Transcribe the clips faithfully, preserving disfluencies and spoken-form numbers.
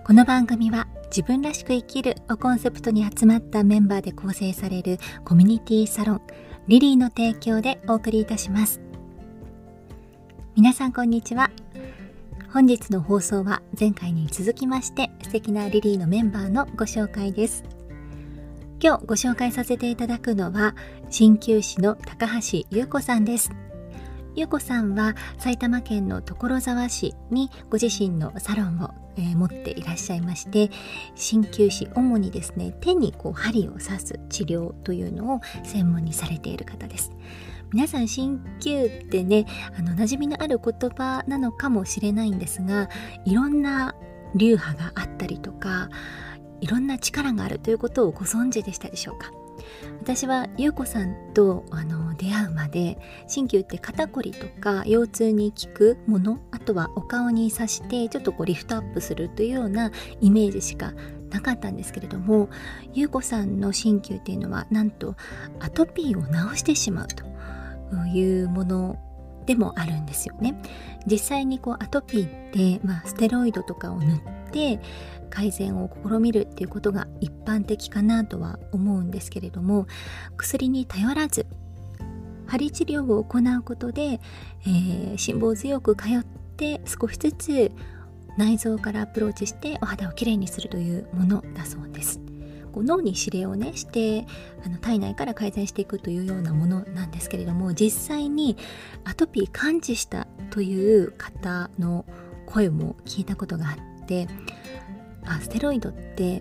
この番組は自分らしく生きるをコンセプトに集まったメンバーで構成されるコミュニティサロンリリーの提供でお送りいたします。皆さんこんにちは。本日の放送は前回に続きまして素敵なリリーのメンバーのご紹介です。今日ご紹介させていただくのは鍼灸師の高橋優子さんです。優子さんは埼玉県の所沢市にご自身のサロンを、えー、持っていらっしゃいまして、鍼灸師、主にですね手にこう針を刺す治療というのを専門にされている方です。皆さん鍼灸ってねあの馴染みのある言葉なのかもしれないんですが、いろんな流派があったりとかいろんな力があるということをご存知でしたでしょうか。私は優子さんとあの出会うまで鍼灸って肩こりとか腰痛に効くもの、あとはお顔に刺してちょっとこうリフトアップするというようなイメージしかなかったんですけれども、優子さんの鍼灸っていうのはなんとアトピーを治してしまうというものでもあるんですよね。実際にこうアトピーって、まあ、ステロイドとかを塗って改善を試みるっていうことが一般的かなとは思うんですけれども、薬に頼らず針治療を行うことで、えー、辛抱強く通って少しずつ内臓からアプローチしてお肌をきれいにするというものだそうです。こう脳に指令をねしてあの体内から改善していくというようなものなんですけれども、実際にアトピー感知したという方の声も聞いたことがあって、あステロイドって、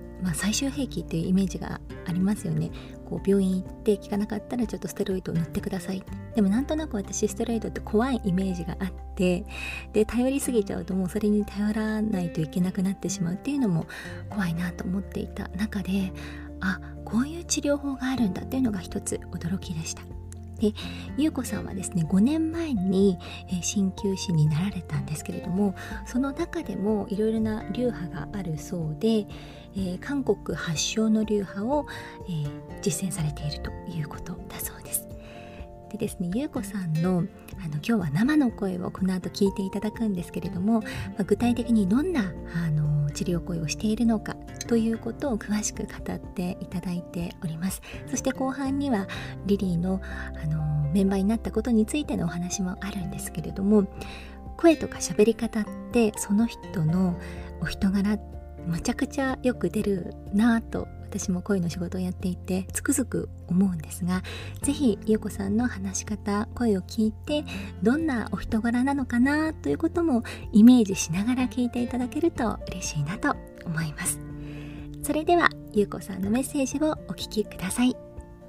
まあ、最終兵器っていうイメージがありますよね。こう病院行って効かなかったらちょっとステロイドを塗ってください。でもなんとなく私ステロイドって怖いイメージがあって、で頼りすぎちゃうともうそれに頼らないといけなくなってしまうっていうのも怖いなと思っていた中で、あこういう治療法があるんだっていうのが一つ驚きでした。で優子さんはですねごねんまえに、えー、鍼灸師になられたんですけれども、その中でもいろいろな流派があるそうで、えー、韓国発祥の流派を、えー、実践されているということだそうです。でですね優子さんのあの今日は生の声をこの後聞いていただくんですけれども、まあ、具体的にどんなあの治療行為をしているのかということを詳しく語っていただいております。そして後半にはリリーの、あのメンバーになったことについてのお話もあるんですけれども、声とか喋り方ってその人のお人柄むちゃくちゃよく出るなぁと私も声の仕事をやっていてつくづく思うんですが、ぜひ優子さんの話し方、声を聞いてどんなお人柄なのかなということもイメージしながら聞いていただけると嬉しいなと思います。それでは優子さんのメッセージをお聞きください。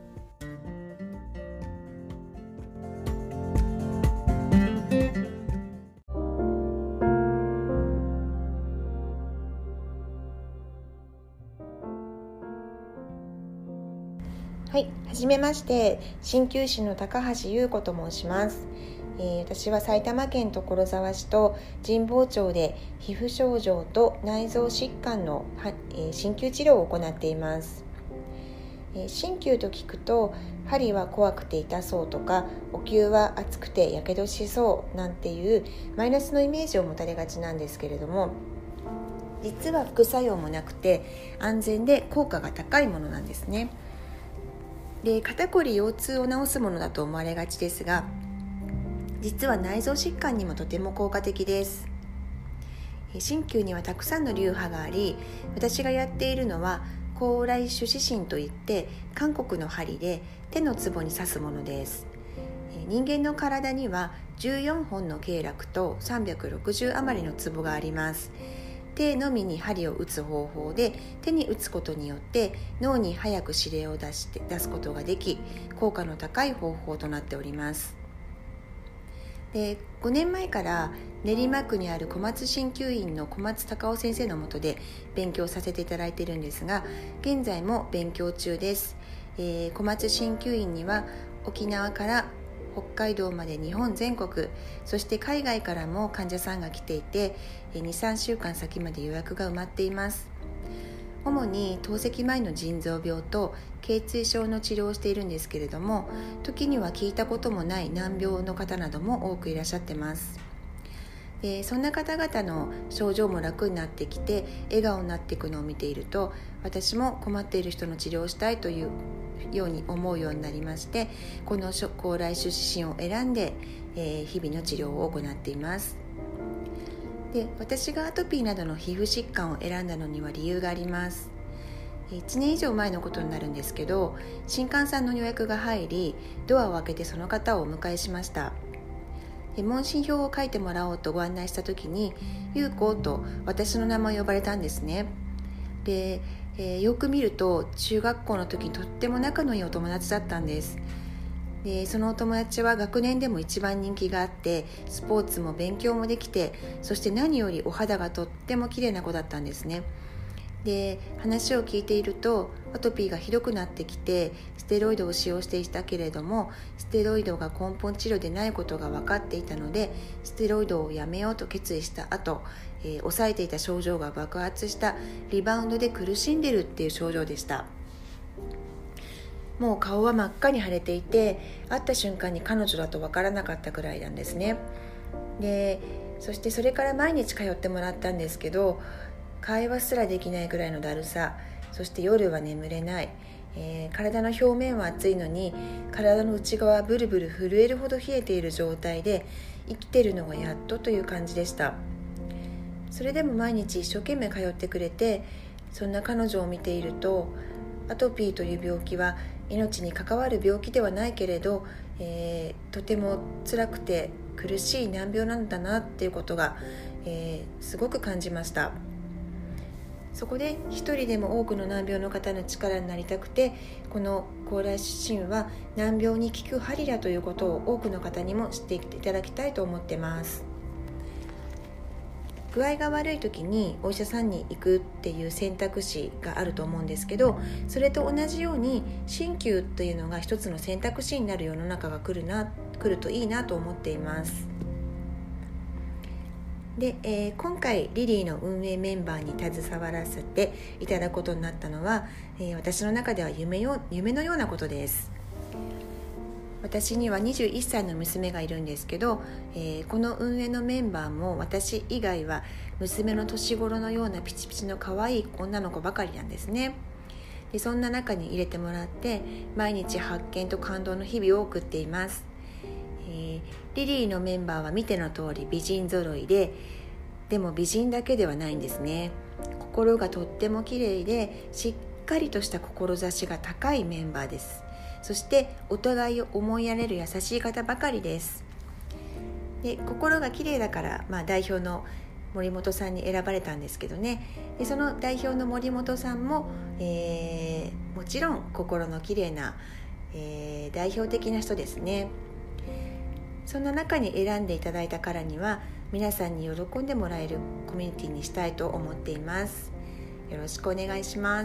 はい、はじめまして、鍼灸師の高橋優子と申します。えー、私は埼玉県所沢市と神保町で皮膚症状と内臓疾患の、えー、鍼灸治療を行っています。えー、鍼灸と聞くと針は怖くて痛そうとか、お灸は熱くてやけどしそうなんていうマイナスのイメージを持たれがちなんですけれども、実は副作用もなくて安全で効果が高いものなんですね。で肩こり腰痛を治すものだと思われがちですが、実は内臓疾患にもとても効果的です。鍼灸にはたくさんの流派があり、私がやっているのは高麗種子針といって韓国の針で手のツボに刺すものです。人間の体にはじゅうよんほんの経絡とさんびゃくろくじゅう余りのツボがあります。手のみに針を打つ方法で、手に打つことによって脳に早く指令を出して出すことができ、効果の高い方法となっております。でごねんまえから練馬区にある小松鍼灸院の小松隆夫先生の下で勉強させていただいているんですが、現在も勉強中です。えー、小松鍼灸院には沖縄から北海道まで日本全国、そして海外からも患者さんが来ていて、にさんしゅうかん先まで予約が埋まっています。主に透析前の腎臓病と頚椎症の治療をしているんですけれども、時には聞いたこともない難病の方なども多くいらっしゃってます。 でそんな方々の症状も楽になってきて笑顔になっていくのを見ていると、私も困っている人の治療をしたいというように思うようになりまして、この高麗種指針を選んで、えー、日々の治療を行っています。で私がアトピーなどの皮膚疾患を選んだのには理由があります。いちねん以上前のことになるんですけど、新幹線の予約が入り、ドアを開けてその方をお迎えしました。問診票を書いてもらおうとご案内した時に、ゆうこと私の名前を呼ばれたんですね。で、えー、よく見ると中学校の時にとっても仲のいいお友達だったんです。でそのお友達は学年でも一番人気があって、スポーツも勉強もできて、そして何よりお肌がとっても綺麗な子だったんですね。で話を聞いていると、アトピーがひどくなってきてステロイドを使用していたけれども、ステロイドが根本治療でないことが分かっていたので、ステロイドをやめようと決意した後、えー、抑えていた症状が爆発したリバウンドで苦しんでいるっていう症状でした。もう顔は真っ赤に腫れていて、会った瞬間に彼女だと分からなかったくらいなんですね。でそしてそれから毎日通ってもらったんですけど、会話すらできないくらいのだるさ、そして夜は眠れない、えー、体の表面は熱いのに体の内側はブルブル震えるほど冷えている状態で、生きているのがやっとという感じでした。それでも毎日一生懸命通ってくれて、そんな彼女を見ていると、アトピーという病気は命に関わる病気ではないけれど、えー、とても辛くて苦しい難病なんだなっていうことが、えー、すごく感じました。そこで一人でも多くの難病の方の力になりたくて、この高麗指針は難病に効く針だということを多くの方にも知っていただきたいと思ってます。具合が悪い時にお医者さんに行くっていう選択肢があると思うんですけど、それと同じように鍼灸というのが一つの選択肢になる世の中が来るな、来るといいなと思っています。で、えー、今回リリーの運営メンバーに携わらせていただくことになったのは、えー、私の中では夢よ、夢のようなことです。私にはにじゅういっさいの娘がいるんですけど、えー、この運営のメンバーも私以外は娘の年頃のようなピチピチの可愛い女の子ばかりなんですね。でそんな中に入れてもらって毎日発見と感動の日々を送っています。えー、リリーのメンバーは見ての通り美人揃いで、でも美人だけではないんですね。心がとっても綺麗でしっかりとした志が高いメンバーです。そしてお互いを思いやれる優しい方ばかりです。で心が綺麗だから、まあ、代表の森本さんに選ばれたんですけどね。でその代表の森本さんも、えー、もちろん心の綺麗な、えー、代表的な人ですね。そんな中に選んでいただいたからには、皆さんに喜んでもらえるコミュニティにしたいと思っています。よろしくお願いします。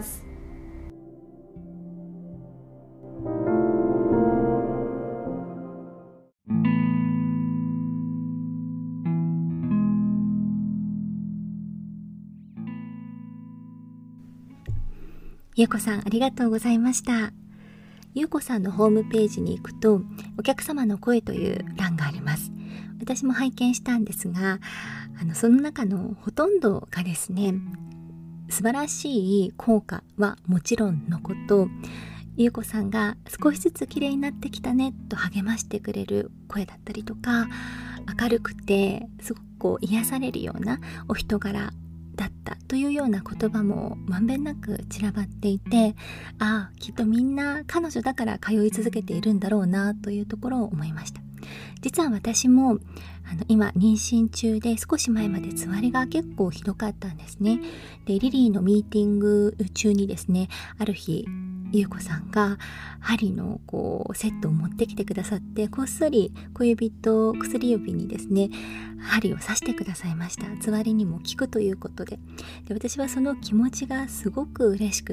ゆうこさん、ありがとうございました。ゆうこさんのホームページに行くと、お客様の声という欄があります。私も拝見したんですが、あのその中のほとんどがですね、素晴らしい効果はもちろんのこと、ゆうこさんが少しずつ綺麗になってきたねと励ましてくれる声だったりとか、明るくてすごくこう癒されるようなお人柄だったというような言葉もまんべんなく散らばっていて、ああきっとみんな彼女だから通い続けているんだろうなというところを思いました。実は私もあの今妊娠中で、少し前までつわりが結構ひどかったんですね。でリリーのミーティング中にですね、ある日ゆうこさんが針のこうセットを持ってきてくださって、こっそり小指と薬指にですね針を刺してくださいました。つわりにも効くということで。で私はその気持ちがすごく嬉しくって、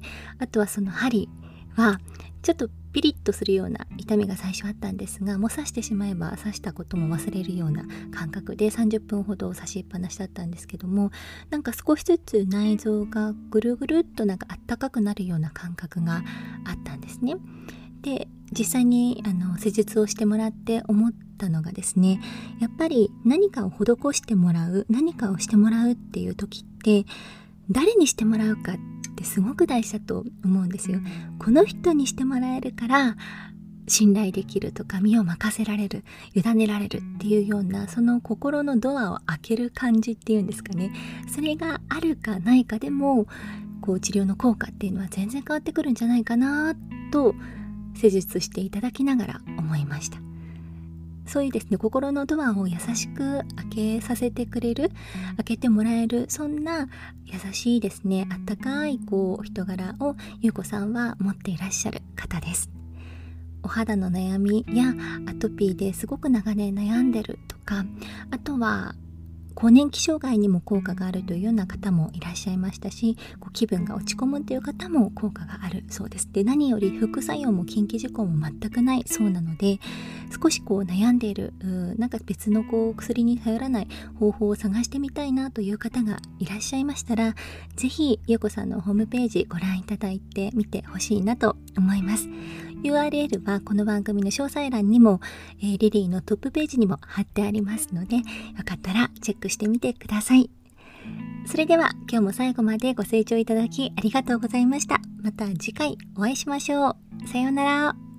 あとはその針はちょっとピリッとするような痛みが最初あったんですが、もう刺してしまえば刺したことも忘れるような感覚でさんじゅっぷんほど刺しっぱなしだったんですけども、なんか少しずつ内臓がぐるぐるっとなんかあったかくなるような感覚があったんですね。で実際にあの施術をしてもらって思っったのがですね、やっぱり何かを施してもらう、何かをしてもらうっていう時って誰にしてもらうかってすごく大事だと思うんですよ。この人にしてもらえるから信頼できるとか、身を任せられる、委ねられるっていうような、その心のドアを開ける感じっていうんですかね、それがあるかないかでもこう治療の効果っていうのは全然変わってくるんじゃないかなと施術していただきながら思いました。そういうですね、心のドアを優しく開けさせてくれる、開けてもらえる、そんな優しいですね、あったかいこう人柄を優子さんは持っていらっしゃる方です。お肌の悩みやアトピーですごく長年悩んでるとか、あとは更年期障害にも効果があるというような方もいらっしゃいましたし、こう気分が落ち込むという方も効果があるそうです。で、何より副作用も近畿事項も全くないそうなので、少しこう悩んでいる、なんか別のこう薬に頼らない方法を探してみたいなという方がいらっしゃいましたら、ぜひ優子さんのホームページご覧いただいてみてほしいなと思います。ユーアールエル はこの番組の詳細欄にも、えー、リリーのトップページにも貼ってありますので、よかったらチェックしてみてください。それでは今日も最後までご清聴いただきありがとうございました。また次回お会いしましょう。さようなら。